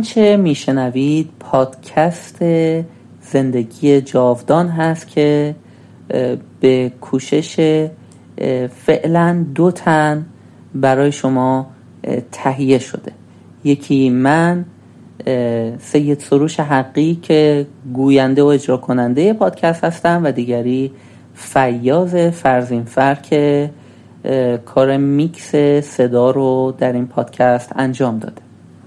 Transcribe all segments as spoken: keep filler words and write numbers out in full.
آنچه میشنوید پادکست زندگی جاودان هست که به کوشش فعلا دو تن برای شما تهیه شده. یکی من سید سروش حقی که گوینده و اجرا کننده پادکست هستم و دیگری فیاض فرزینفر که کار میکس صدا رو در این پادکست انجام داده.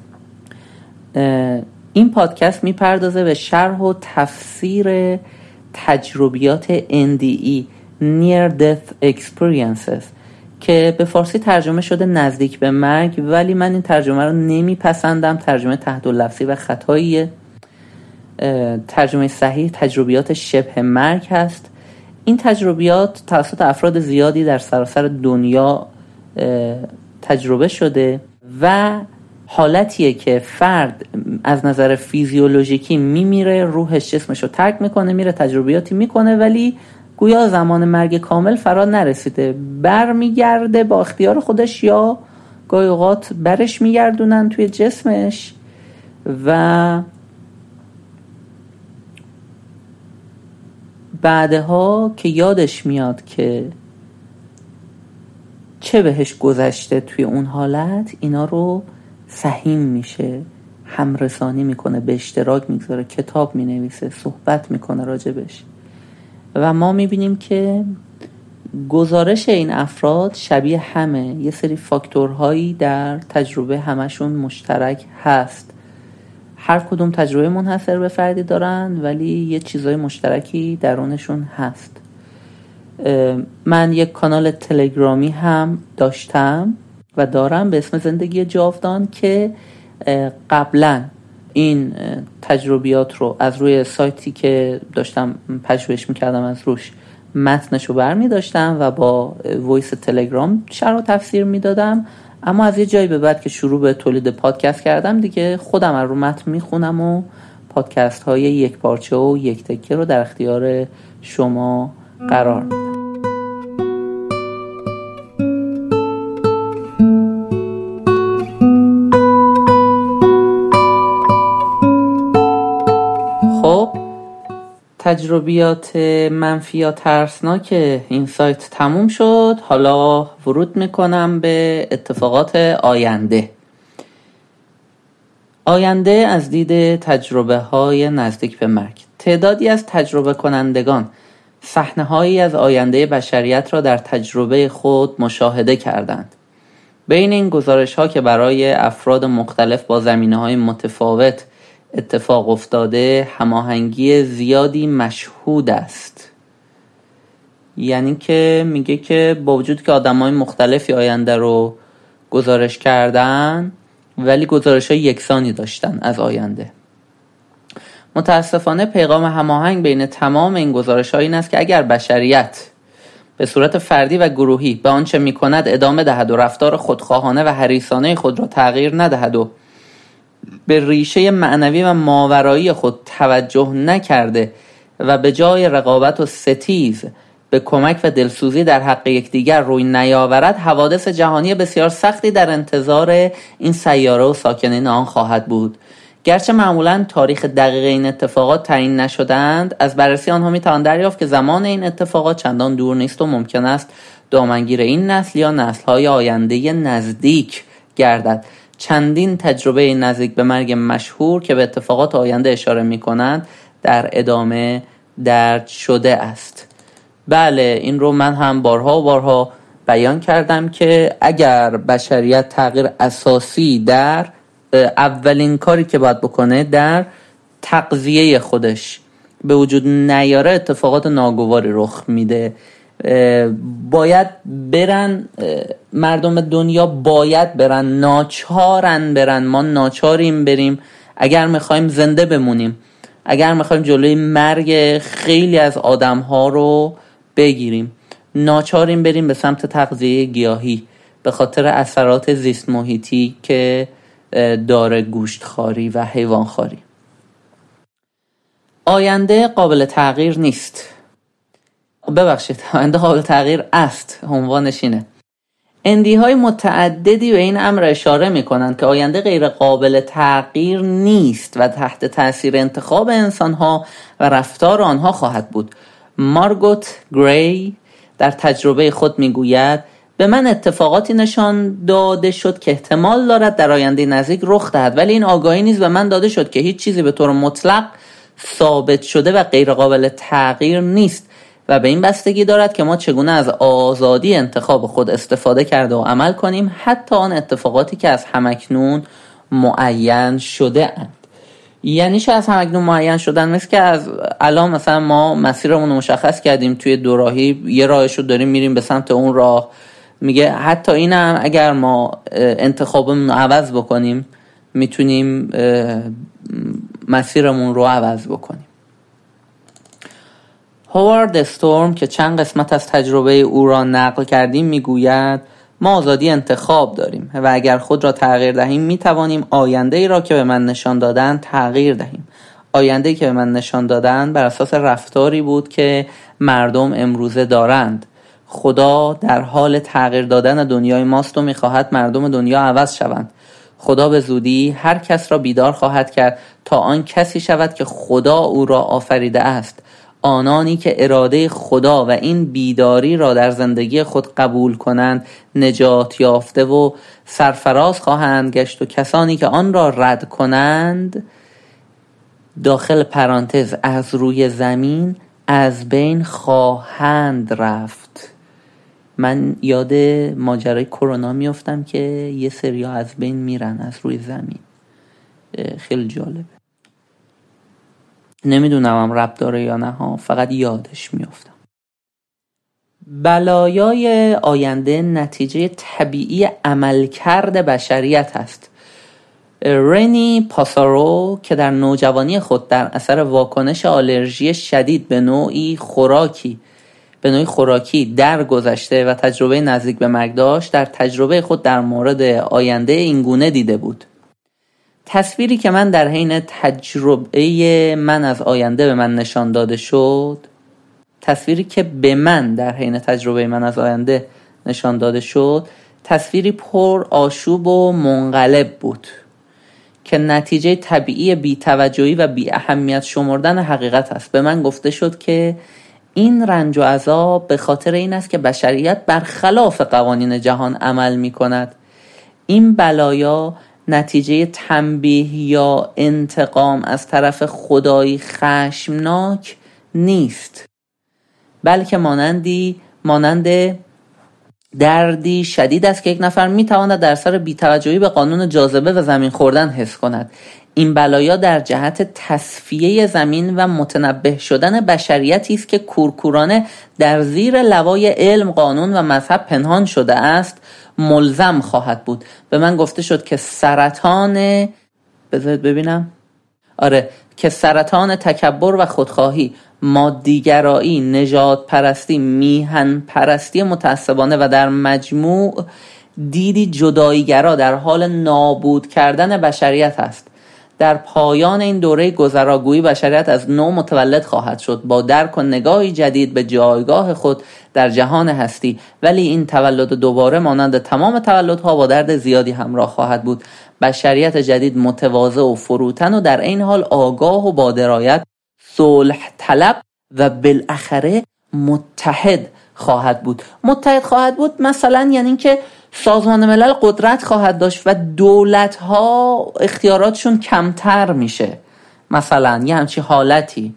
این پادکست میپردازه به شرح و تفسیر تجربیات ان دی ای Near Death Experiences که به فارسی ترجمه شده نزدیک به مرگ، ولی من این ترجمه رو نمیپسندم. ترجمه تحت لفظی و خطاییه. ترجمه صحیح تجربیات شبه مرگ هست. این تجربیات توسط افراد زیادی در سراسر دنیا تجربه شده و حالتیه که فرد از نظر فیزیولوژیکی میمیره، روحش جسمش رو ترک میکنه، میره تجربیاتی میکنه، ولی گویا زمان مرگ کامل فرا نرسیده. بر میگرده با اختیار خودش یا گاهی اوقات برش میگردونن توی جسمش و بعدها که یادش میاد که چه بهش گذشته توی اون حالت، اینا رو سهیم میشه، همرسانی میکنه، به اشتراک میگذاره، کتاب مینویسه، صحبت میکنه راجبش. و ما میبینیم که گزارش این افراد شبیه همه. یه سری فاکتورهایی در تجربه همشون مشترک هست. هر کدوم تجربه منحصر به فردی دارن ولی یه چیزای مشترکی درونشون هست. من یک کانال تلگرامی هم داشتم و دارم به اسم زندگی جاودان که قبلا این تجربیات رو از روی سایتی که داشتم پژوهش میکردم از روش متنش رو برمی داشتم و با وایس تلگرام شرح و تفسیر میدادم. اما از یه جایی به بعد که شروع به تولید پادکست کردم دیگه خودم از رو متن میخونم و پادکست های یک پارچه و یک تکه رو در اختیار شما قرار میدم. تجربیات منفی یا ترسناک این سایت تموم شد. حالا ورود میکنم به اتفاقات آینده. آینده از دید تجربه های نزدیک به مرگ. تعدادی از تجربه کنندگان صحنه هایی از آینده بشریت را در تجربه خود مشاهده کردند. بین این گزارش ها که برای افراد مختلف با زمینه های متفاوت اتفاق افتاده هماهنگی زیادی مشهود است. یعنی که میگه که با وجود که آدمای مختلفی آینده رو گزارش کردن ولی گزارش‌های یکسانی داشتن از آینده. متاسفانه پیغام هماهنگ بین تمام این گزارش‌ها این است که اگر بشریت به صورت فردی و گروهی به آنچه می‌کند ادامه دهد و رفتار خودخواهانه و حریصانه خود را تغییر ندهد و به ریشه معنوی و ماورایی خود توجه نکرده و به جای رقابت و ستیز به کمک و دلسوزی در حق یکدیگر روی نیاورد، حوادث جهانی بسیار سختی در انتظار این سیاره و ساکنین آن خواهد بود. گرچه معمولاً تاریخ دقیق این اتفاقات تعیین نشدند، از بررسی آنها میتوان دریافت که زمان این اتفاقات چندان دور نیست و ممکن است دامنگیر این نسل یا نسل‌های آینده نزدیک گردد. چندین تجربه نزدیک به مرگ مشهور که به اتفاقات آینده اشاره می‌کنند در ادامه درج شده است. بله، این رو من هم بارها و بارها بیان کردم که اگر بشریت تغییر اساسی در اولین کاری که باید بکنه در تغذیه خودش به وجود نیاره، اتفاقات ناگواری رخ میده. باید برن مردم دنیا، باید برن، ناچارن برن. ما ناچاریم بریم اگر میخوایم زنده بمونیم، اگر میخوایم جلوی مرگ خیلی از آدم ها رو بگیریم. ناچاریم بریم به سمت تغذیه گیاهی به خاطر اثرات زیست محیطی که داره گوشت خواری و حیوان خواری. آینده قابل تغییر نیست. ببخشید، آینده قابل تغییر است، عنوانش اینه. اندی های متعددی به این امر اشاره می کنند که آینده غیر قابل تغییر نیست و تحت تاثیر انتخاب انسان ها و رفتار آنها خواهد بود. مارگوت گری در تجربه خود می گوید به من اتفاقاتی نشان داده شد که احتمال دارد در آینده نزدیک رخ دهد، ولی این آگاهی نیز به من داده شد که هیچ چیزی به طور مطلق ثابت شده و غیر قابل تغییر نیست و به این بستگی دارد که ما چگونه از آزادی انتخاب خود استفاده کرده و عمل کنیم، حتی آن اتفاقاتی که از همکنون معین شده اند. یعنی چه از همکنون معین شدن؟ مثل که از الان مثلا ما مسیرمون رو مشخص کردیم، توی دوراهی یه راهشو داریم میریم به سمت اون راه، میگه حتی اینم اگر ما انتخابمون رو عوض بکنیم میتونیم مسیرمون رو عوض بکنیم. هوارد استورم که چند قسمت از تجربه او را نقل کردیم میگوید ما آزادی انتخاب داریم و اگر خود را تغییر دهیم میتوانیم آینده ای را که به من نشان دادن تغییر دهیم. آینده ای که به من نشان دادن بر اساس رفتاری بود که مردم امروزه دارند. خدا در حال تغییر دادن دنیای ماست و میخواهد مردم دنیا عوض شوند. خدا به زودی هر کس را بیدار خواهد کرد تا آن کسی شود که خدا او را آفریده است. آنانی که اراده خدا و این بیداری را در زندگی خود قبول کنند نجات یافته و سرفراز خواهند گشت و کسانی که آن را رد کنند داخل پرانتز از روی زمین از بین خواهند رفت. من یاد ماجرای کرونا میافتم که یه سریا از بین میرن از روی زمین. خیلی جالبه. نمیدونم هم ربط داره یا نه ها، فقط یادش میافتم. بلایای آینده نتیجه طبیعی عملکرد بشریت است. رنی پاسارو که در نوجوانی خود در اثر واکنش آلرژی شدید به نوعی خوراکی به نوعی خوراکی درگذشته و تجربه نزدیک به مرگ داشت، در تجربه خود در مورد آینده اینگونه دیده بود: تصویری که من در حین تجربه من از آینده به من نشان داده شد تصویری که به من در حین تجربه من از آینده نشان داده شد تصویری پر آشوب و منقلب بود که نتیجه طبیعی بی‌توجهی و بی اهمیت شمردن حقیقت است. به من گفته شد که این رنج و عذاب به خاطر این است که بشریت برخلاف قوانین جهان عمل می کند. این بلایا نتیجه تنبیه یا انتقام از طرف خدایی خشمناک نیست، بلکه مانندی مانند دردی شدید است که یک نفر میتواند در سر بی‌توجهی به قانون جاذبه و زمین خوردن حس کند. این بلایا در جهت تصفیه زمین و متنبه شدن بشریتی است که کورکورانه در زیر لوای علم، قانون و مذهب پنهان شده است ملزم خواهد بود. به من گفته شد که سرطان بذارید ببینم آره که سرطان تکبر و خودخواهی، مادیگرایی، نژاد پرستی، میهن پرستی متعصبانه و در مجموع دیدی جداییگرا در حال نابود کردن بشریت است. در پایان این دوره گذراگویی بشریت از نو متولد خواهد شد با درک و نگاهی جدید به جایگاه خود در جهان هستی، ولی این تولد دوباره مانند تمام تولدها با درد زیادی همراه خواهد بود. بشریت جدید متواضع و فروتن و در این حال آگاه و با درایت، صلح طلب و بالاخره متحد خواهد بود. متحد خواهد بود مثلا یعنی که سازمان ملل قدرت خواهد داشت و دولت‌ها اختیاراتشون کمتر میشه، مثلا یه همچی حالتی.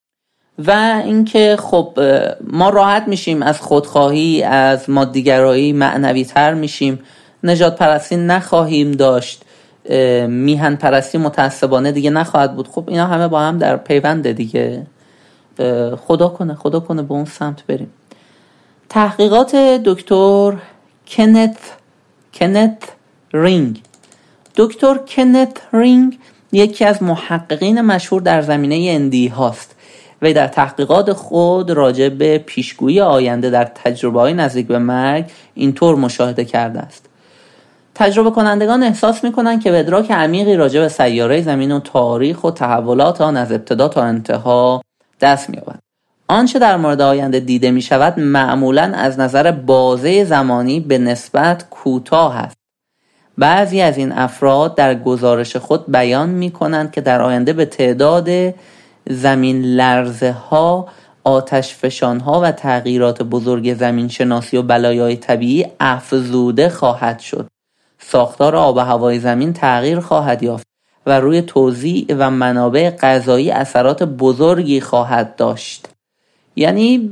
و اینکه خب ما راحت میشیم از خودخواهی، از مادیگرایی معنوی تر میشیم، نژاد پرستی نخواهیم داشت، میهن پرستی متعصبانه دیگه نخواهد بود. خب اینا همه با هم در پیونده دیگه. خدا کنه خدا کنه به اون سمت بریم. تحقیقات دکتر کنت کنت رینگ دکتر کنت رینگ یکی از محققین مشهور در زمینه اندی هاست و در تحقیقات خود راجع به پیشگویی آینده در تجربه‌های نزدیک به مرگ اینطور مشاهده کرده است: تجربه کنندگان احساس می‌کنند که به ادراک عمیقی راجع به سیاره زمین و تاریخ و تحولات آن از ابتدا تا انتها دست می‌یابند. آنچه در مورد آینده دیده می شود معمولاً از نظر بازه زمانی به نسبت کوتاه است. بعضی از این افراد در گزارش خود بیان می کنند که در آینده به تعداد زمین لرزه ها، آتش فشان ها و تغییرات بزرگ زمین شناسی و بلایای طبیعی افزوده خواهد شد. ساختار آب و هوای زمین تغییر خواهد یافت و روی توزیع و منابع غذایی اثرات بزرگی خواهد داشت. یعنی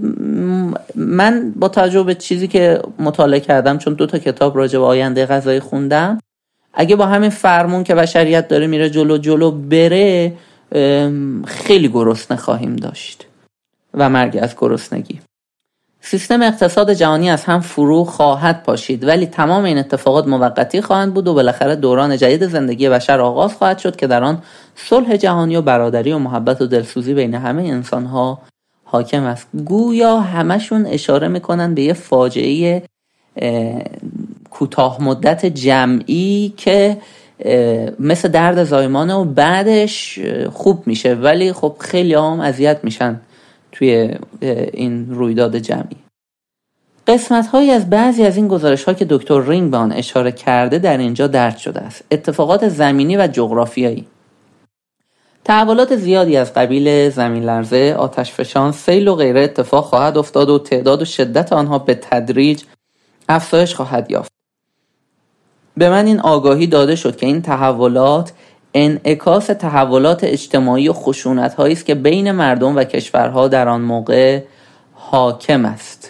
من با توجه به چیزی که مطالعه کردم، چون دو تا کتاب راجع به آینده غذایی خوندم، اگه با همین فرمون که بشریت داره میره جلو جلو بره، خیلی گرسنه خواهیم داشت و مرگ از گرسنگی. سیستم اقتصاد جهانی از هم فرو خواهد پاشید، ولی تمام این اتفاقات موقتی خواهند بود و بالاخره دوران جدید زندگی بشر آغاز خواهد شد که در آن صلح جهانی و برادری و محبت و دلسوزی بین همه انسان‌ها حاکم است. گویا همشون اشاره میکنن به یه فاجعه کوتاه مدت جمعی که مثل درد زایمانه و بعدش خوب میشه، ولی خب خیلی هم اذیت میشن توی این رویداد جمعی. قسمت هایی از بعضی از این گزارش ها که دکتر رینگ به آن اشاره کرده در اینجا درج شده است. اتفاقات زمینی و جغرافیایی: تحولات زیادی از قبیل زمین لرزه، آتش فشان، سیل و غیره اتفاق خواهد افتاد و تعداد و شدت آنها به تدریج افزایش خواهد یافت. به من این آگاهی داده شد که این تحولات انعکاس تحولات اجتماعی و خشونت هایی است که بین مردم و کشورها در آن موقع حاکم است.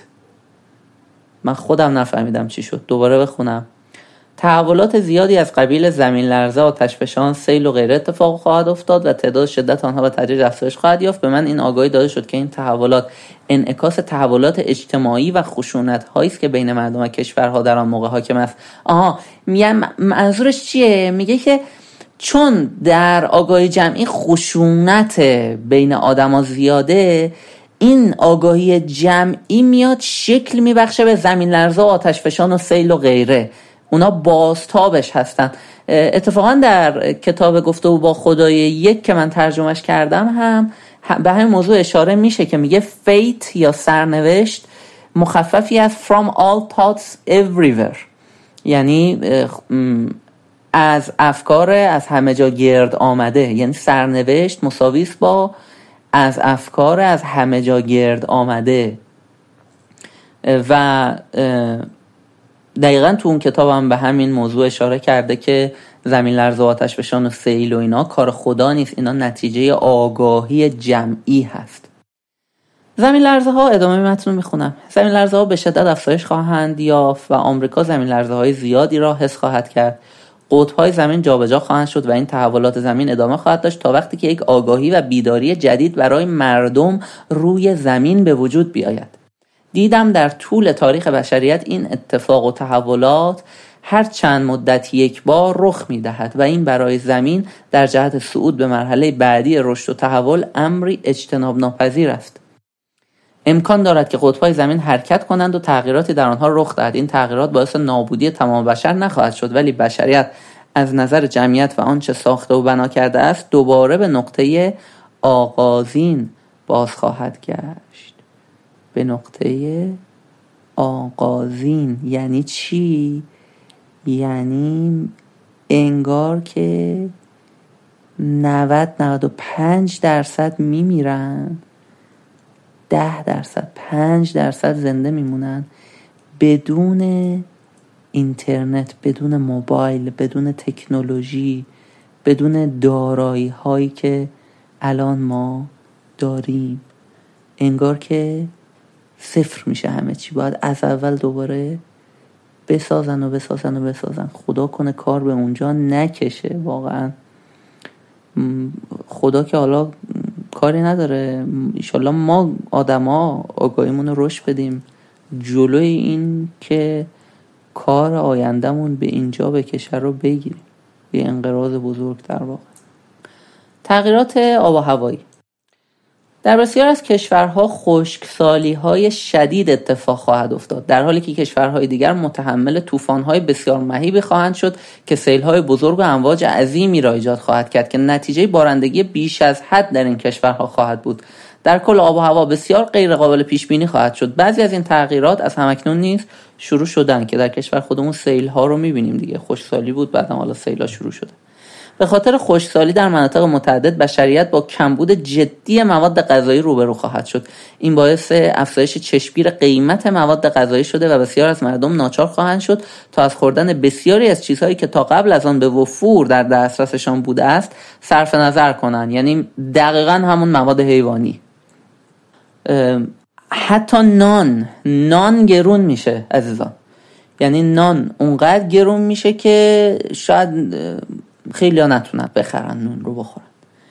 من خودم نفهمیدم چی شد. دوباره بخونم. تحولات زیادی از قبیل زمین لرزه، آتش فشان، سیل و غیره اتفاق خواهد افتاد و تعداد شدت آنها به تدریج افزایش خواهد یافت. به من این آگاهی داده شد که این تحولات انعکاس تحولات اجتماعی و خشونت هایی است که بین مردم و کشورها در آن موقع حاکم است. آها، میگم منظورش چیه؟ میگه که چون در آگاهی جمعی خشونت بین آدما زیاده، این آگاهی جمعی میاد شکل میبخشه به زمین لرزه و آتش فشان و سیل و غیره. اونا بازتابش هستن. اتفاقا در کتاب گفتگو با خدای یک که من ترجمهش کردم هم به همین موضوع اشاره میشه که میگه fate یا سرنوشت مخففی از from all thoughts everywhere، یعنی از افکار از همه جا گرد آمده. یعنی سرنوشت مساوی است با از افکار از همه جا گرد آمده. و دقیقاً تو اون کتاب هم به همین موضوع اشاره کرده که زمین لرزه و آتش فشان و سیل و اینا کار خدا نیست، اینا نتیجه آگاهی جمعی هست. زمین لرزه ها، ادامه متن رو میخونم. زمین لرزه ها به شدت افزایش خواهند یافت و آمریکا زمین لرزه های زیادی را حس خواهد کرد. قطب های زمین جابجا خواهند شد و این تحولات زمین ادامه خواهد داشت تا وقتی که یک آگاهی و بیداری جدید برای مردم روی زمین به وجود بیاید. دیدم در طول تاریخ بشریت این اتفاق و تحولات هر چند مدت یک بار رخ می‌دهد و این برای زمین در جهت صعود به مرحله بعدی رشد و تحول امری اجتناب ناپذیر است. امکان دارد که قطب‌های زمین حرکت کنند و تغییراتی در آنها رخ دهد. این تغییرات باعث نابودی تمام بشر نخواهد شد، ولی بشریت از نظر جمعیت و آنچه ساخته و بنا کرده است دوباره به نقطه آغازین باز خواهد گشت. به نقطه آغازین یعنی چی؟ یعنی انگار که نود نود و پنج درصد میمیرن، ده درصد پنج درصد زنده میمونن بدون اینترنت، بدون موبایل، بدون تکنولوژی، بدون دارایی هایی که الان ما داریم. انگار که صفر میشه همه چی. باید از اول دوباره بسازن و بسازن و بسازن. خدا کنه کار به اونجا نکشه. واقعا خدا که حالا کاری نداره، انشالله ما آدما آگاهیمون رو رشد بدیم جلوی این که کار آیندهمون به اینجا بکشه رو بگیریم. یه انقراض بزرگ در واقع. تغییرات آب و هوایی. در بسیار از کشورها خشکسالی‌های شدید اتفاق خواهد افتاد، در حالی که کشورهای دیگر متحمل طوفان‌های بسیار مهیبی خواهند شد که سیل‌های بزرگ و امواج عظیمی را ایجاد خواهد کرد که نتیجه بارندگی بیش از حد در این کشورها خواهد بود. در کل آب و هوا بسیار غیر قابل پیش بینی خواهد شد. بعضی از این تغییرات از همکنون نیز شروع شدن که در کشور خودمون سیل ها رو می‌بینیم دیگه. خشکسالی بود، بعدم حالا سیل ها شروع شده. به خاطر خشکسالی در مناطق متعدد بشریت با کمبود جدی مواد غذایی روبرو خواهد شد. این باعث افزایش چشمگیر قیمت مواد غذایی شده و بسیار از مردم ناچار خواهند شد تا از خوردن بسیاری از چیزهایی که تا قبل از آن به وفور در دسترسشان بوده است صرف نظر کنند. یعنی دقیقاً همون مواد حیوانی. حتی نان نان گرون میشه عزیزان. یعنی نان اونقدر گرون میشه که شاید خیلی ها نتونن بخرن نون رو بخورن.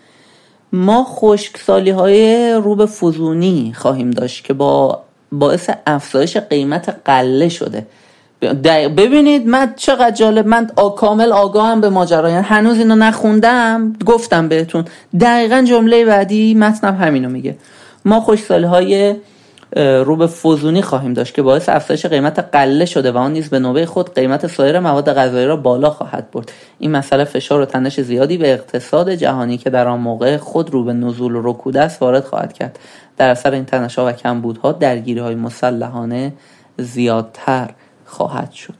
ما خشکسالی های رو به فزونی خواهیم داشت که با باعث افزایش قیمت غله شده. ببینید من چقدر جالب، من آ کامل آگاهم به ماجرا، یعنی هنوز اینو نخوندم، گفتم بهتون دقیقاً جمله بعدی متنم همینو میگه. ما خشکسالی های رو به فزونی خواهیم داشت که باعث افزایش قیمت غله شده و آن نیز به نوبه خود قیمت سایر مواد غذایی را بالا خواهد برد. این مسئله فشار و تنش زیادی به اقتصاد جهانی که در آن موقع خود رو به نزول و رکود است وارد خواهد کرد. در اثر این تنش‌ها و کمبودها درگیری‌های مسلحانه زیادتر خواهد شد.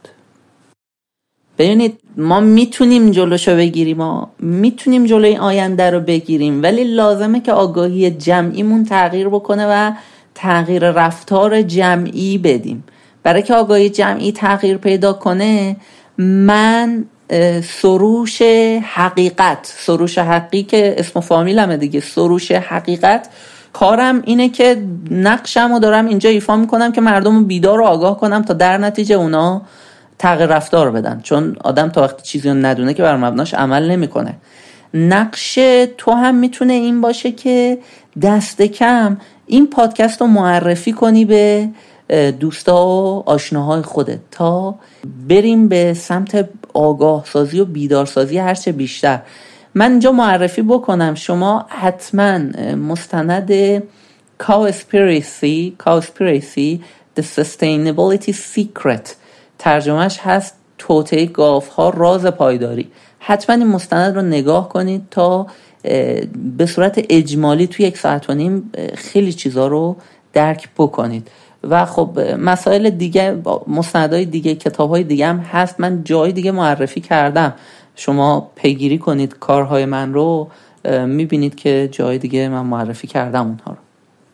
ببینید ما میتونیم جلوشو بگیریم، ما میتونیم جلوی آینده رو بگیریم، ولی لازمه که آگاهی جمعیمون تغییر بکنه و تغییر رفتار جمعی بدیم. برای که آگاهی جمعی تغییر پیدا کنه من سروش حقیقت سروش حقیقی که اسم و فامیلمه دیگه، سروش حقیقت، کارم اینه که نقشمو دارم اینجا ایفا میکنم که مردمو بیدار و آگاه کنم تا در نتیجه اونا تغییر رفتار بدن. چون آدم تا وقتی چیزی رو ندونه که بر مبناش عمل نمیکنه. نقش تو هم میتونه این باشه که دست کم این پادکست رو معرفی کنی به دوستا و آشناهای خودت تا بریم به سمت آگاه سازی و بیدار سازی هرچه بیشتر. من اینجا معرفی بکنم، شما حتما مستند Cowspiracy Cowspiracy The Sustainability Secret، ترجمهش هست توطئه گاوها راز پایداری، حتما این مستند رو نگاه کنید تا به صورت اجمالی توی یک ساعت و نیم خیلی چیزا رو درک بکنید. و خب مسائل دیگه، مستندهای دیگه، کتابهای دیگه هم هست، من جای دیگه معرفی کردم، شما پیگیری کنید کارهای من رو، میبینید که جای دیگه من معرفی کردم اونها رو.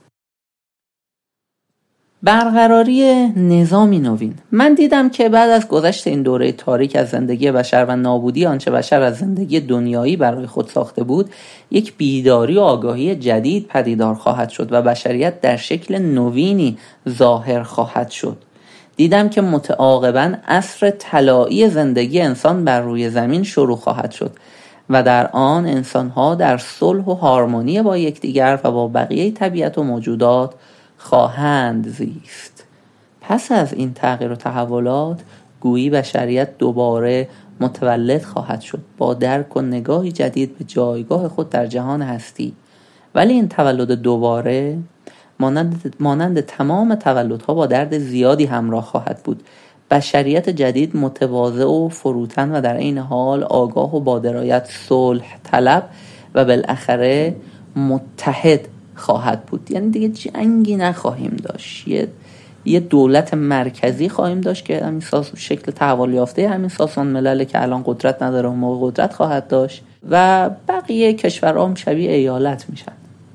برقراری نظامی نوین. من دیدم که بعد از گذشت این دوره تاریک از زندگی بشر و نابودی آنچه بشر از زندگی دنیایی برای خود ساخته بود، یک بیداری و آگاهی جدید پدیدار خواهد شد و بشریت در شکل نوینی ظاهر خواهد شد. دیدم که متعاقباً عصر طلایی زندگی انسان بر روی زمین شروع خواهد شد و در آن انسان‌ها در صلح و هارمونی با یکدیگر و با بقیه طبیعت و موجودات خواهند زیست. پس از این تغییر و تحولات گویی بشریت دوباره متولد خواهد شد با درک و نگاهی جدید به جایگاه خود در جهان هستی. ولی این تولد دوباره مانند, مانند تمام تولدها با درد زیادی همراه خواهد بود. بشریت جدید متواضع و فروتن و در این حال آگاه و با درایت صلح طلب و بالاخره متحد خواهد بود. یعنی دیگه جنگی نخواهیم داشت، یه یه دولت مرکزی خواهیم داشت که همین ساز شکل تحول یافته همین سازمان ملل که الان قدرت نداره اون موقع قدرت خواهد داشت و بقیه کشورها هم شبیه ایالت میشن.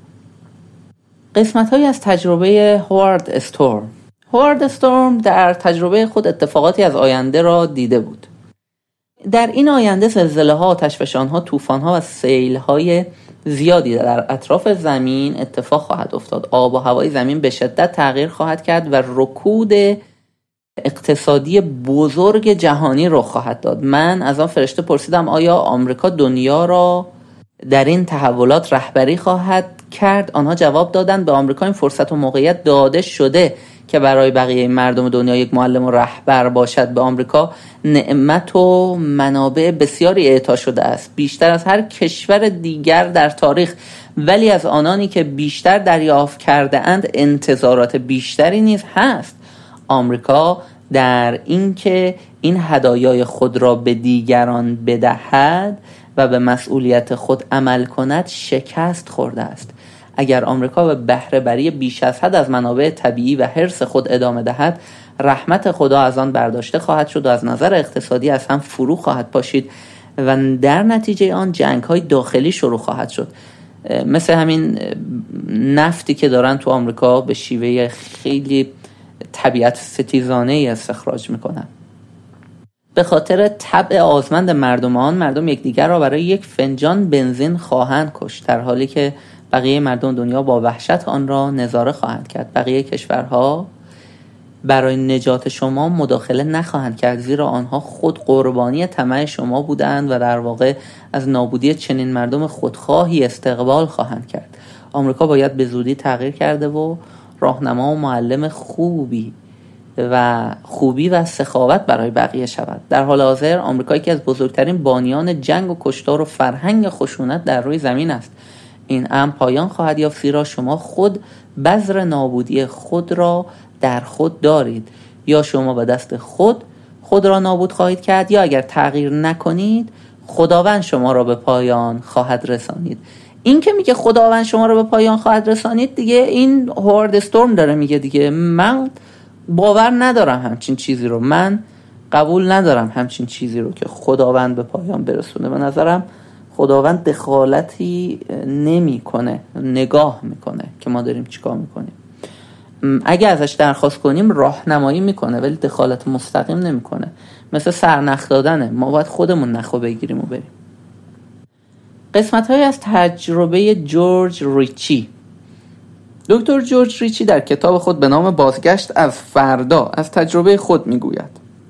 قسمت‌هایی از تجربه هوارد استورم. هوارد استورم در تجربه خود اتفاقاتی از آینده را دیده بود. در این آینده زلزله‌ها، آتشفشان‌ها، طوفان‌ها و سیل‌های زیادی در اطراف زمین اتفاق خواهد افتاد. آب و هوای زمین به شدت تغییر خواهد کرد و رکود اقتصادی بزرگ جهانی رخ خواهد داد. من از آن فرشته پرسیدم آیا آمریکا دنیا را در این تحولات رهبری خواهد کرد؟ آنها جواب دادند به آمریکا این فرصت و موقعیت داده شده که برای بقیه مردم دنیا یک معلم و رهبر باشد. به آمریکا نعمت و منابع بسیاری اعطا شده است، بیشتر از هر کشور دیگر در تاریخ، ولی از آنانی که بیشتر دریافت کرده اند انتظارات بیشتری نیز هست. آمریکا در اینکه این هدایای خود را به دیگران بدهد و به مسئولیت خود عمل کند شکست خورده است. اگر آمریکا به بهره بری بیش از حد از منابع طبیعی و حرص خود ادامه دهد، رحمت خدا از آن برداشته خواهد شد و از نظر اقتصادی از هم فرو خواهد پاشید و در نتیجه آن جنگ‌های داخلی شروع خواهد شد. مثل همین نفتی که دارن تو آمریکا به شیوه خیلی طبیعت ستیزانه‌ای استخراج میکنن. به خاطر طبع آزمند مردم آن، مردم یکدیگر را برای یک فنجان بنزین خواهند کشت، در حالی که بقیه مردم دنیا با وحشت آن را نظاره خواهند کرد. بقیه کشورها برای نجات شما مداخله نخواهند کرد، زیرا آنها خود قربانی طمع شما بودند و در واقع از نابودی چنین مردم خودخواهی استقبال خواهند کرد. آمریکا باید به زودی تغییر کرده و راهنما و معلم خوبی و خوبی و سخاوت برای بقیه شود. در حال حاضر آمریکا یکی از بزرگترین بانیان جنگ و کشتار و فرهنگ خشونت در روی زمین است. این امر پایان خواهد یافت، زیرا شما خود بذر نابودی خود را در خود دارید. یا شما به دست خود خود را نابود خواهید کرد، یا اگر تغییر نکنید خداوند شما را به پایان خواهد رسانید. این که میگه خداوند شما را به پایان خواهد رسانید، دیگه این هوارد استورم داره میگه دیگه. من باور ندارم همچین چیزی رو، من قبول ندارم همچین چیزی رو که خداوند به پایان برسونه. به نظرم خداوند دخالتی نمیکنه، نگاه میکنه که ما داریم چیکار میکنیم. اگه ازش درخواست کنیم راهنمایی میکنه، ولی دخالت مستقیم نمیکنه. مثل سرنخ دادنه، ما باید خودمون نخو بگیریم و بریم. قسمت های از تجربه جورج ریچی. دکتر جورج ریچی در کتاب خود به نام بازگشت از فردا از تجربه خود میگوید: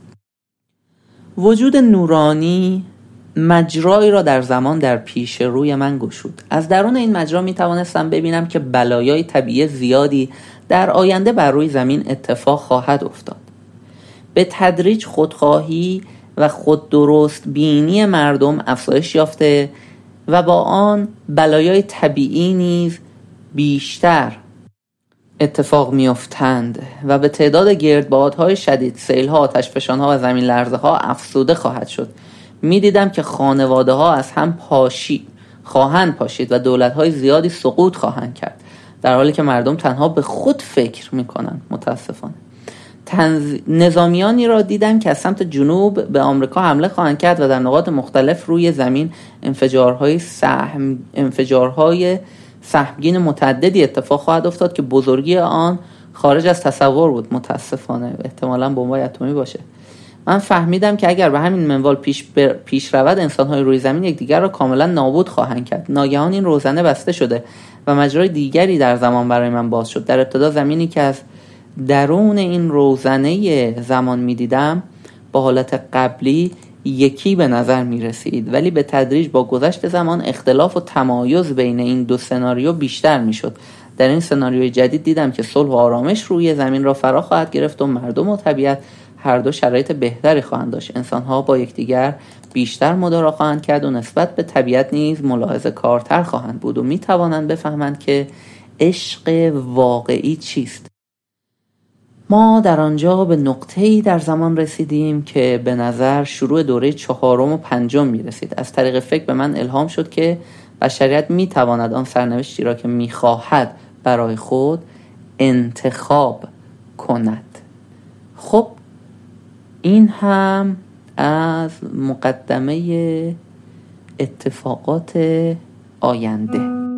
وجود نورانی مجرایی را در زمان در پیش روی من گشود. از درون این مجرا می توانستم ببینم که بلایای طبیعی زیادی در آینده بر روی زمین اتفاق خواهد افتاد. به تدریج خودخواهی و خود درست بینی مردم افزایش یافته و با آن بلایای طبیعی نیز بیشتر اتفاق میافتند و به تعداد گردبادهای شدید، سیل‌ها، آتشفشان‌ها و زمین لرزه‌ها افزوده خواهد شد. می دیدم که خانواده ها از هم پاشی خواهند پاشید و دولت های زیادی سقوط خواهند کرد، در حالی که مردم تنها به خود فکر می کنند. متاسفانه تنز... نظامیانی را دیدم که از سمت جنوب به آمریکا حمله خواهند کرد و در نقاط مختلف روی زمین انفجارهای سهم... انفجارهای سهمگین متعددی اتفاق خواهد افتاد که بزرگی آن خارج از تصور بود. متاسفانه احتمالاً بمب‌های اتمی باشه. من فهمیدم که اگر به همین منوال پیش, بر... پیش رود، انسان‌های روی زمین یکدیگر را کاملا نابود خواهند کرد. ناگهان این روزنه بسته شده و مجرای دیگری در زمان برای من باز شد. در ابتدا زمینی که از درون این روزنه زمان می‌دیدم با حالت قبلی یکی به نظر می‌رسید، ولی به تدریج با گذشت زمان اختلاف و تمایز بین این دو سناریو بیشتر می‌شد. در این سناریوی جدید دیدم که صلح و آرامش روی زمین را فرا خواهد گرفت و مردم و طبیعت هر دو شرایط بهتری خواهند داشت. انسان‌ها با یکدیگر بیشتر مدارا خواهند کرد و نسبت به طبیعت نیز ملاحظه کارتر خواهند بود و می توانند بفهمند که عشق واقعی چیست. ما در آنجا به نقطه‌ای در زمان رسیدیم که به نظر شروع دوره چهارم و پنجم می رسید. از طریق فکر به من الهام شد که بشریت می تواند آن سرنوشتی را که می خواهد برای خود انتخاب کند. خب این هم از مقدمه اتفاقات آینده.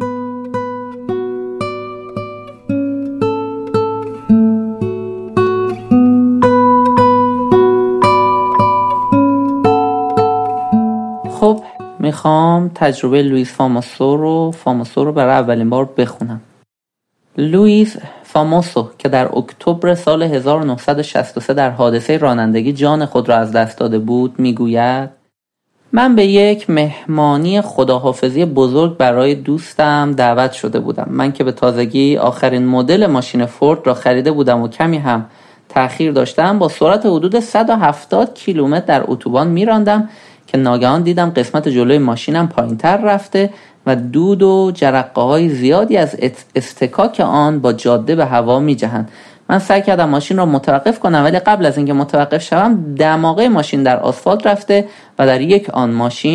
خب میخوام تجربه لوئیس فاموسو رو فاموسو رو برای اولین بار بخونم. لوئیس فاموسو که در اکتبر سال هزار و نهصد و شصت و سه در حادثه رانندگی جان خود را از دست داده بود میگوید: من به یک مهمانی خداحافظی بزرگ برای دوستم دعوت شده بودم. من که به تازگی آخرین مدل ماشین فورد را خریده بودم و کمی هم تأخیر داشتم، با سرعت حدود صد و هفتاد کیلومتر در اتوبان میراندم که ناگهان دیدم قسمت جلوی ماشینم پایین‌تر رفته و دود و جرقه های زیادی از استکاک آن با جاده به هوا می جهند. من سعی کردم ماشین را متوقف کنم، ولی قبل از اینکه متوقف شوم دماغه ماشین در آسفالت رفته و در یک آن ماشین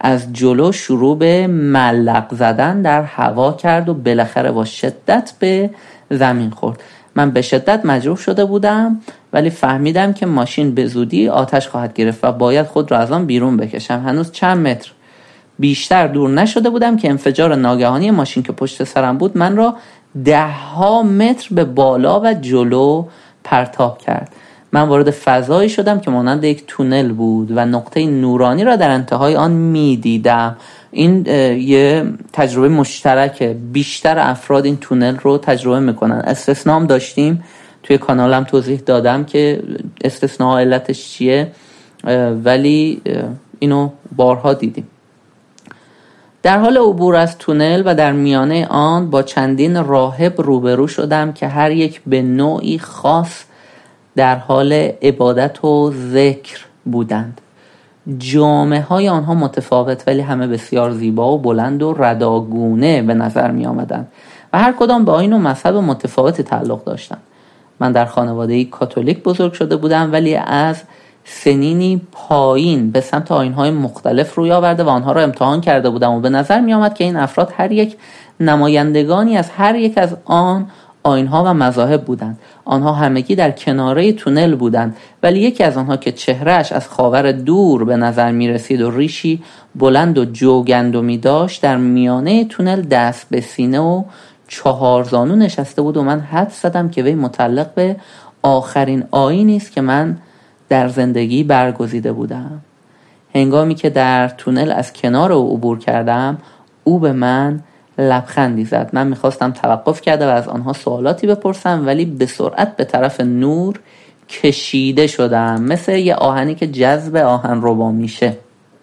از جلو شروع به ملق زدن در هوا کرد و بالاخره با شدت به زمین خورد. من به شدت مجروح شده بودم، ولی فهمیدم که ماشین به زودی آتش خواهد گرفت و باید خود را از آن بیرون بکشم. هنوز چند متر بیشتر دور نشده بودم که انفجار ناگهانی ماشین که پشت سرم بود من را ده ها متر به بالا و جلو پرتاب کرد. من وارد فضایی شدم که مانند یک تونل بود و نقطه نورانی را در انتهای آن می دیدم. این یه تجربه مشترکه، بیشتر افراد این تونل رو تجربه میکنن. استثناء هم داشتیم، توی کانالم توضیح دادم که استثناء علتش چیه، ولی اینو بارها دیدیم. در حال عبور از تونل و در میانه آن با چندین راهب روبرو شدم که هر یک به نوعی خاص در حال عبادت و ذکر بودند. جامه های آنها متفاوت ولی همه بسیار زیبا و بلند و رداگونه به نظر می آمدند و هر کدام به آیین و مذهب متفاوتی تعلق داشتند. من در خانواده‌ای کاتولیک بزرگ شده بودم، ولی از سنینی پایین به سمت آیین‌های مختلف روی آورده و آنها را امتحان کرده بودم و به نظر می آمد که این افراد هر یک نمایندگانی از هر یک از آن آیین‌ها و مذاهب بودند. آنها همگی در کناره تونل بودند، ولی یکی از آنها که چهرهش از خاور دور به نظر می رسید و ریشی بلند و جوگندمی داشت، در میانه تونل دست به سینه و چهار زانو نشسته بود و من حدس زدم که وی متعلق به آخرین آیینی است که من در زندگی برگزیده بودم. هنگامی که در تونل از کنار او عبور کردم، او به من لبخندی زد. من میخواستم توقف کرده و از آنها سوالاتی بپرسم، ولی به سرعت به طرف نور کشیده شدم، مثل یه آهنی که جذب آهن ربا میشه.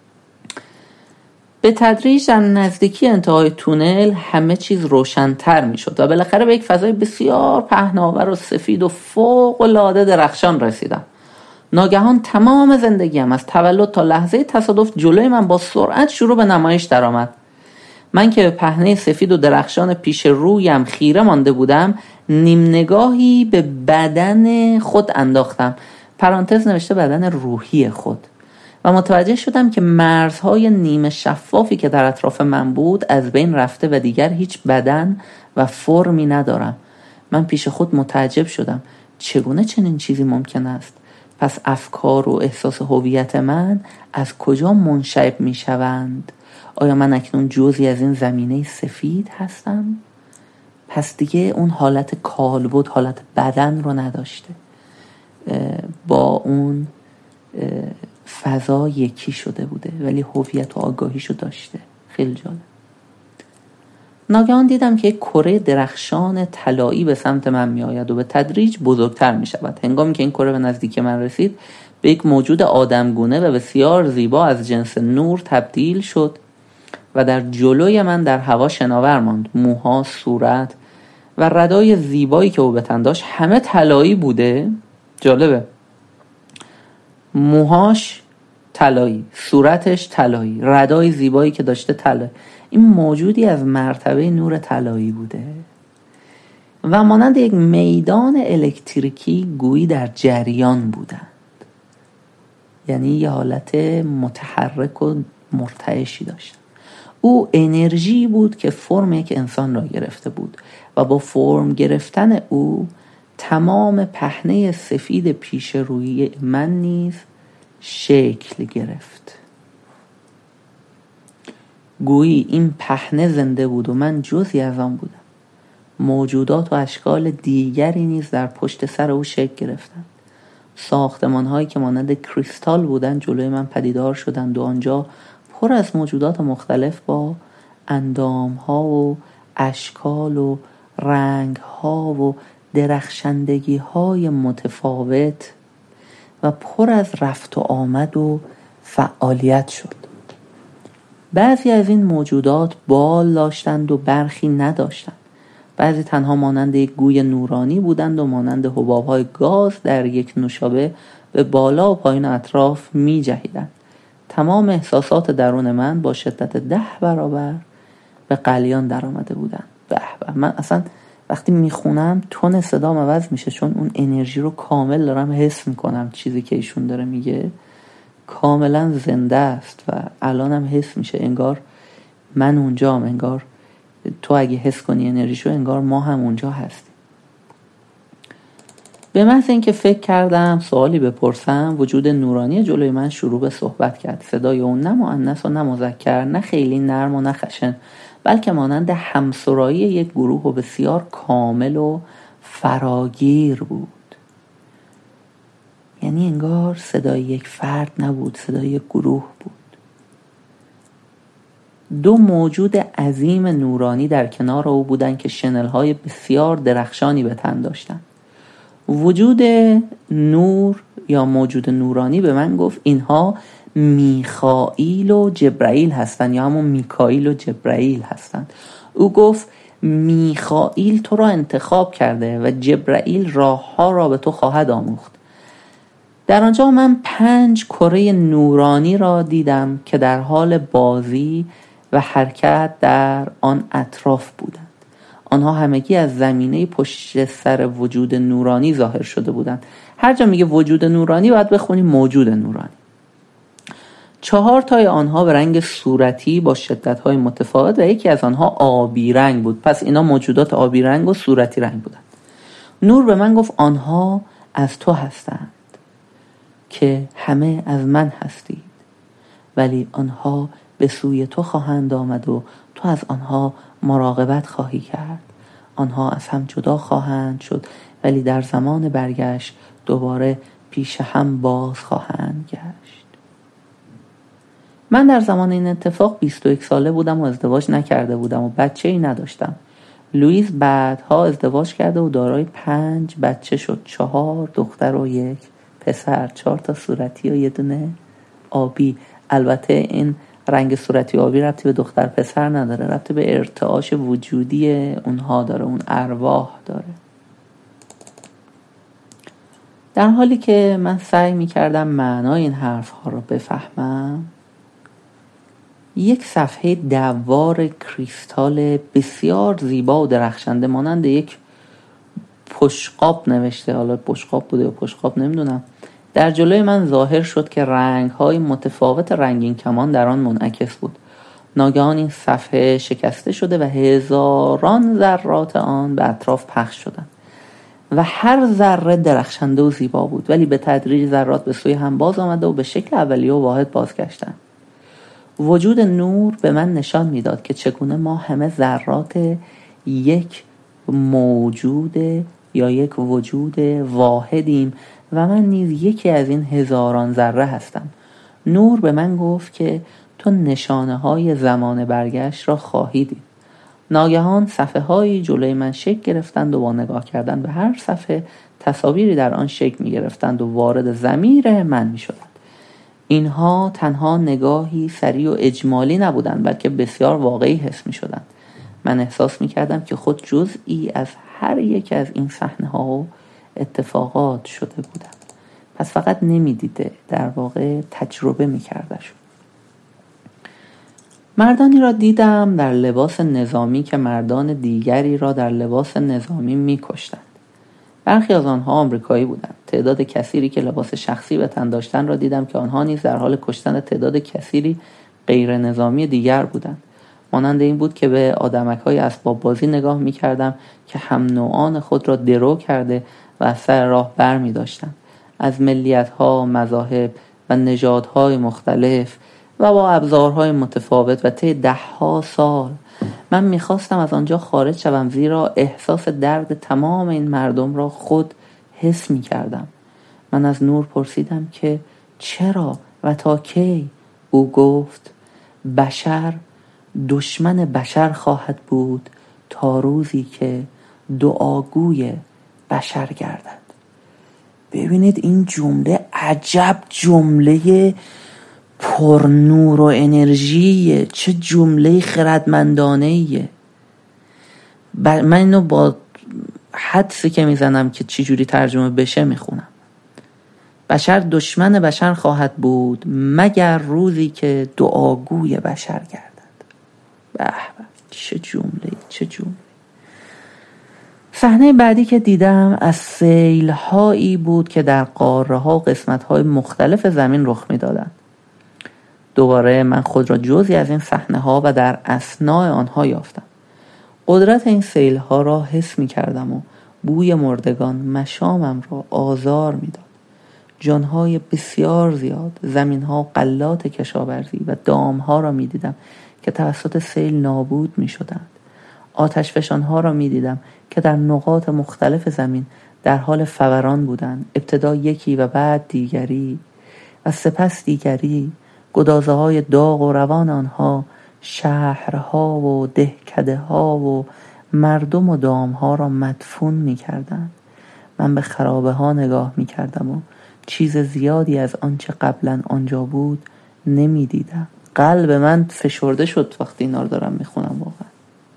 به تدریج در نزدیکی انتهای تونل همه چیز روشن‌تر میشد و بالاخره به یک فضای بسیار پهناور و سفید و فوق العاده درخشان رسیدم. ناگهان تمام زندگیم از تولد تا لحظه تصادف جلوی من با سرعت شروع به نمایش درآمد. من که به پهنه سفید و درخشان پیش رویم خیره مانده بودم، نیم نگاهی به بدن خود انداختم، پرانتز نوشته بدن روحی خود، و متوجه شدم که مرزهای نیمه شفافی که در اطراف من بود از بین رفته و دیگر هیچ بدن و فرمی ندارم. من پیش خود متعجب شدم، چگونه چنین چیزی ممکن است؟ پس افکار و احساس هویت من از کجا منشعب می شوند؟ آیا من اکنون جزئی از این زمینه سفید هستم؟ پس دیگه اون حالت کالبد، حالت بدن رو نداشته، با اون فضا یکی شده بوده، ولی هویت و آگاهیشو داشته. خیلی جالب. ناگهان دیدم که یک کره درخشان طلایی به سمت من می آید و به تدریج بزرگتر می شود. هنگامی که این کره به نزدیک من رسید، به یک موجود آدمگونه و بسیار زیبا از جنس نور تبدیل شد و در جلوی من در هوا شناور ماند. موها، صورت و ردای زیبایی که او به تن داشت همه طلایی بوده. جالبه، موهاش طلایی، صورتش طلایی، ردای زیبایی که داشته طلایی. این موجودی از مرتبه نور طلایی بوده و مانند یک میدان الکتریکی گویی در جریان بودند، یعنی یه حالت متحرک و مرتعشی داشت. او انرژی بود که فرم یک انسان را گرفته بود و با فرم گرفتن او تمام پهنه سفید پیش روی من نیز شکل گرفت. گویی این پهنه زنده بود و من جزئی از آن بودم. موجودات و اشکال دیگری نیز در پشت سر او شکل گرفتند. ساختمان‌هایی که مانند کریستال بودند جلوی من پدیدار شدند و آنجا پر از موجودات مختلف با اندام‌ها و اشکال و رنگ‌ها و درخشندگی‌های متفاوت و پر از رفت و آمد و فعالیت شد. بعضی از این موجودات بال داشتند و برخی نداشتند. بعضی تنها مانند یک گوی نورانی بودند و مانند حباب‌های گاز در یک نوشابه به بالا و پایین اطراف می جهیدند. تمام احساسات درون من با شدت ده برابر به قلیان در آمده بودند. به به، من اصلا وقتی میخونم تون صدام عوض میشه، چون اون انرژی رو کامل دارم حس میکنم. چیزی که ایشون داره میگه کاملا زنده است و الانم حس میشه، انگار من اونجام، انگار تو اگه حس کنی انرژیشو انگار ما هم اونجا هستیم. به محض اینکه فکر کردم سوالی بپرسم، وجود نورانی جلوی من شروع به صحبت کرد. صدای اون نه مؤنث و نه مذکر، نه خیلی نرم و نه خشن، بلکه مانند همسرایی یک گروه و بسیار کامل و فراگیر بود. یعنی انگار صدای یک فرد نبود، صدای یک گروه بود. دو موجود عظیم نورانی در کنار او بودند که شنل‌های بسیار درخشانی به تن داشتند. وجود نور یا موجود نورانی به من گفت اینها میخائیل و جبرائیل هستند، یا همون میکائیل و جبرائیل هستند. او گفت میخائیل تو را انتخاب کرده و جبرائیل راه ها را به تو خواهد آموخت. در آنجا من پنج کره نورانی را دیدم که در حال بازی و حرکت در آن اطراف بودند. آنها همگی از زمینه پشت سر وجود نورانی ظاهر شده بودند. هر جا میگه وجود نورانی باید بخونیم موجود نورانی. چهار تای آنها به رنگ صورتی با شدت‌های متفاوت و یکی از آنها آبی رنگ بود. پس اینا موجودات آبی رنگ و صورتی رنگ بودند. نور به من گفت آنها از تو هستند که همه از من هستید، ولی آنها به سوی تو خواهند آمد و تو از آنها مراقبت خواهی کرد. آنها از هم جدا خواهند شد، ولی در زمان برگشت دوباره پیش هم باز خواهند گشت. من در زمان این اتفاق بیست و یک ساله بودم و ازدواج نکرده بودم و بچه‌ای نداشتم. لوئیس بعدها ازدواج کرده و دارای پنج بچه شد، چهار دختر و یک پسر، چهار تا صورتی و یه دونه آبی. البته این رنگ صورتی آبی ربطی به دختر پسر نداره، ربطی به ارتعاش وجودی اونها داره، اون ارواح داره. در حالی که من سعی می‌کردم معنای این حرف‌ها رو بفهمم، یک صفحه دوار کریستال بسیار زیبا و درخشنده مانند یک پشقاب نوشته، حالا پشقاب بوده یا پشقاب نمیدونم، در جلوی من ظاهر شد که رنگ‌های متفاوت رنگین کمان در آن منعکس بود. ناگهان این صفحه شکسته شده و هزاران ذرات آن به اطراف پخش شدند و هر ذره درخشنده و زیبا بود، ولی به تدریج ذرات به سوی هم باز آمده و به شکل اولیه و واحد بازگشتند. وجود نور به من نشان میداد که چگونه ما همه ذرات یک موجود یا یک وجود واحدیم و من نیز یکی از این هزاران ذره هستم. نور به من گفت که تو نشانه های زمان برگشت را خواهی دید. ناگهان صفحه هایی جلوی من شکل گرفتند و با نگاه کردن به هر صفحه تصاویری در آن شکل می گرفتند و وارد ضمیر من می شدند. اینها تنها نگاهی سریع و اجمالی نبودند، بلکه بسیار واقعی حس می شدند. من احساس می کردم که خود جزئی از هر یک از این صحنه ها و اتفاقات شده بودم. پس فقط نمی دیده، در واقع تجربه می کردش. مردانی را دیدم در لباس نظامی که مردان دیگری را در لباس نظامی می کشتند. برخی از آنها آمریکایی بودند. تعداد کثیری که لباس شخصی به تن داشتند را دیدم که آنها نیز در حال کشتن تعداد کثیری غیر نظامی دیگر بودند. مانند این بود که به آدمک‌های اسباب بازی نگاه می‌کردم که هم نوعان خود را درو کرده و از سر راه بر می‌داشتند. از ملیت‌ها، مذاهب و نژادهای مختلف و با ابزارهای متفاوت و طی ده‌ها سال من می‌خواستم از آنجا خارج شوم، زیرا احساس درد تمام این مردم را خود حس می‌کردم. من از نور پرسیدم که چرا و تا کی؟ او گفت بشر دشمن بشر خواهد بود تا روزی که دعاگوی بشر گردد. ببینید این جمله عجب جمله پر نور و انرژیه، چه جمله خردمندانه‌ایه. من اینو با حدسی که میزنم که چی جوری ترجمه بشه میخونم. بشر دشمن بشر خواهد بود مگر روزی که دعاگوی بشر گردد. به به، چه جمله، چه جمله. صحنه بعدی که دیدم از سیل‌هایی بود که در قاره‌ها و قسمت‌های مختلف زمین رخ می‌دادند. دوباره من خود را جزئی از این صحنه ها و در اثناء آنها یافتم. قدرت این سیل ها را حس می کردم و بوی مردگان مشامم را آزار می داد. جانهای بسیار زیاد، زمین ها غلات کشاورزی و دام ها را می دیدم که توسط سیل نابود می شدند. آتش فشان ها را می دیدم که در نقاط مختلف زمین در حال فوران بودند. ابتدا یکی و بعد دیگری و سپس دیگری. گدازه های داغ و روان آنها شهرها و دهکده ها و مردم و دام ها را مدفون می کردند. من به خرابه ها نگاه می کردم و چیز زیادی از آنچه قبلا آنجا بود نمی دیدم. قلب من فشرده شد وقتی اینا رو دارم می خونم. واقعا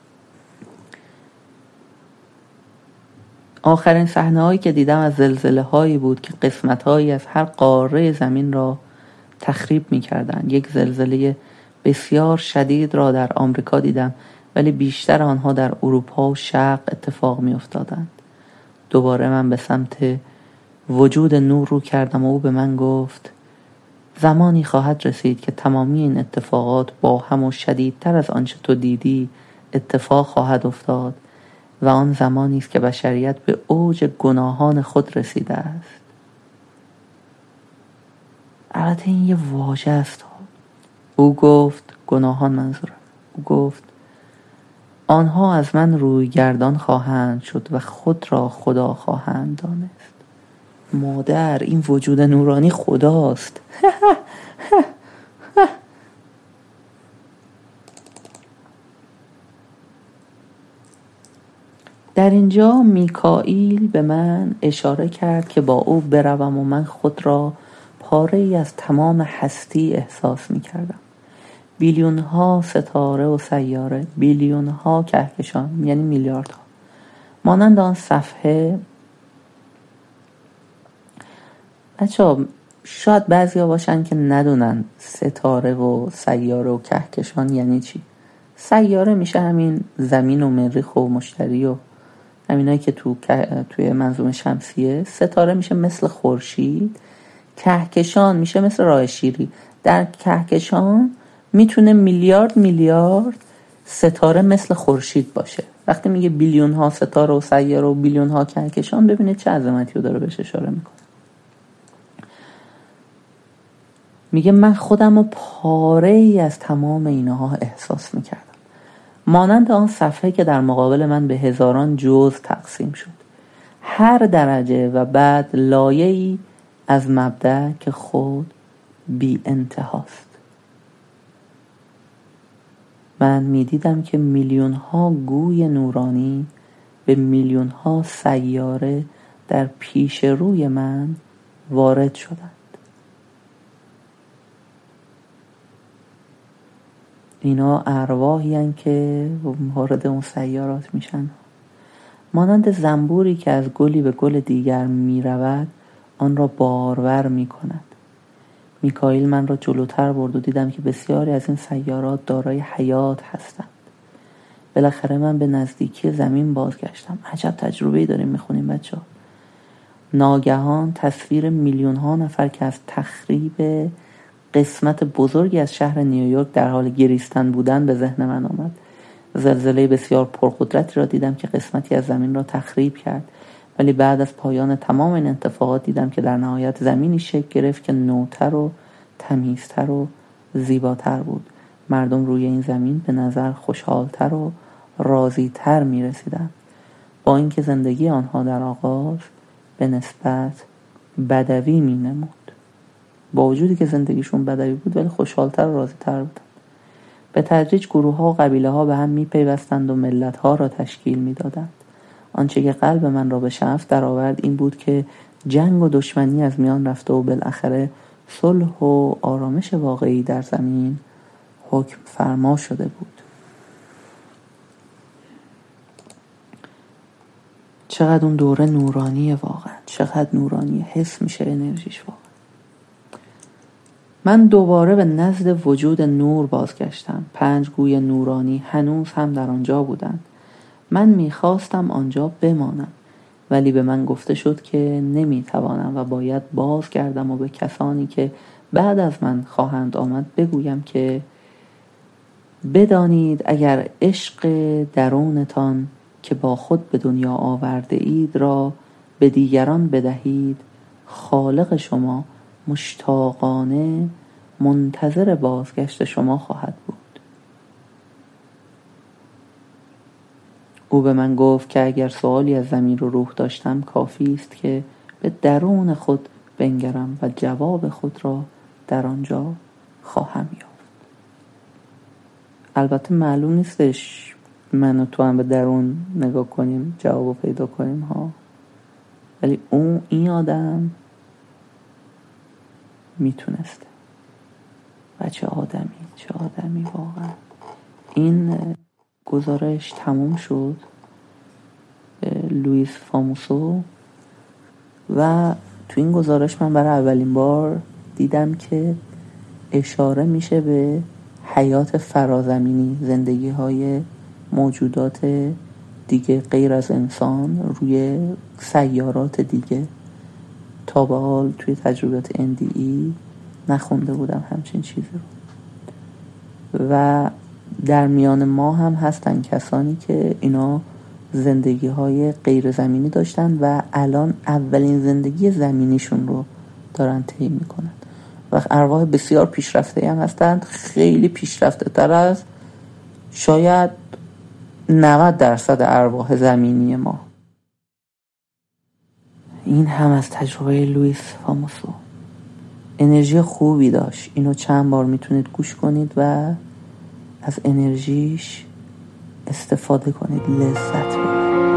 آخرین صحنه هایی که دیدم از زلزله هایی بود که قسمت هایی از هر قاره زمین را تخریب می کردن. یک زلزله بسیار شدید را در آمریکا دیدم، ولی بیشتر آنها در اروپا و شرق اتفاق می افتادند. دوباره من به سمت وجود نور رو کردم و او به من گفت زمانی خواهد رسید که تمامی این اتفاقات با هم و شدیدتر از آنچه تو دیدی اتفاق خواهد افتاد و آن زمانی است که بشریت به اوج گناهان خود رسیده است. البته این یه واژه است. او گفت گناهان منظورم. او گفت آنها از من روی گردان خواهند شد و خود را خدا خواهند دانست. مادر، این وجود نورانی خداست. در اینجا میکائیل به من اشاره کرد که با او بروم و من خود را پاره ای از تمام هستی احساس می کردم. بیلیون ها ستاره و سیاره، بیلیون ها کهکشان، یعنی میلیاردها. مانند آن صفحه. بچه شاید بعضی ها باشن که ندونن ستاره و سیاره و کهکشان یعنی چی. سیاره میشه همین زمین و مریخ و مشتری و همینایی که تو توی منظومه شمسیه. ستاره میشه مثل خورشید. کهکشان میشه مثل راه شیری. در کهکشان میتونه میلیارد میلیارد ستاره مثل خورشید باشه. وقتی میگه بیلیون ها ستاره و سیاره و بیلیون ها کهکشان، ببینید چه عظمتی رو داره بهش اشاره میکنه. میگه من خودم رو پاره ای از تمام اینها احساس میکردم، مانند آن صفحه که در مقابل من به هزاران جزء تقسیم شد، هر درجه و بعد لایه‌ای از مبدأ که خود بی انتهاست. من میدیدم که میلیون ها گوی نورانی به میلیون ها سیاره در پیش روی من وارد شدند. اینا ارواحی هستند که وارد اون سیارات میشن. مانند زنبوری که از گلی به گل دیگر میرود آن را بارور میکند. میکائیل من را جلوتر برد و دیدم که بسیاری از این سیارات دارای حیات هستند. بالاخره من به نزدیکی زمین بازگشتم. عجب تجربه‌ای داریم میخونیم بچه ها. ناگهان تصویر میلیون ها نفر که از تخریب قسمت بزرگی از شهر نیویورک در حال گریستن بودن به ذهن من آمد. زلزله بسیار پرقدرتی را دیدم که قسمتی از زمین را تخریب کرد، ولی بعد از پایان تمام این اتفاقات دیدم که در نهایت زمینی شکل گرفت که نوتر و تمیزتر و زیباتر بود. مردم روی این زمین به نظر خوشحالتر و راضیتر می رسیدند، با اینکه زندگی آنها در آغاز به نسبت بدوی می نمود. با وجودی که زندگیشون بدوی بود ولی خوشحالتر و راضیتر بودند. به تدریج گروه ها و قبیله ها به هم می پیوستند و ملت ها را تشکیل می دادند. آنچه که قلب من را به شعف در آورد این بود که جنگ و دشمنی از میان رفته و بالاخره صلح و آرامش واقعی در زمین حکم فرما شده بود. چقدر اون دوره نورانیه واقعا، چقدر نورانیه، حس میشه انرژیش واقعا. من دوباره به نزد وجود نور بازگشتم. پنج گوی نورانی هنوز هم در آنجا بودند. من میخواستم آنجا بمانم، ولی به من گفته شد که نمیتوانم و باید بازگردم و به کسانی که بعد از من خواهند آمد بگویم که بدانید اگر عشق درونتان که با خود به دنیا آورده اید را به دیگران بدهید، خالق شما مشتاقانه منتظر بازگشت شما خواهد بود. او به من گفت که اگر سوالی از ضمیر و روح داشتم کافی است که به درون خود بنگرم و جواب خود را در آنجا خواهم یافت. البته معلوم نیستش من و تو هم به درون نگاه کنیم جواب پیدا کنیم ها، ولی اون این آدم میتونسته. و چه آدمی چه آدمی واقعا. این گزارش تموم شد، لوئیس فاموسو، و تو این گزارش من برای اولین بار دیدم که اشاره میشه به حیات فرازمینی، زندگی های موجودات دیگه غیر از انسان روی سیارات دیگه. تا به حال توی تجربیات ان دی ای نخونده بودم همچین چیزی رو. و در میان ما هم هستن کسانی که اینا زندگی های غیر زمینی داشتن و الان اولین زندگی زمینیشون رو دارن طی میکنن و ارواح بسیار پیشرفته هم هستند، خیلی پیشرفته تر از شاید نود درصد ارواح زمینی ما. این هم از تجربه لوئیس فاموسو. انرژی خوبی داشت، اینو چند بار میتونید گوش کنید و از انرژیش استفاده کنید، لذت ببرید.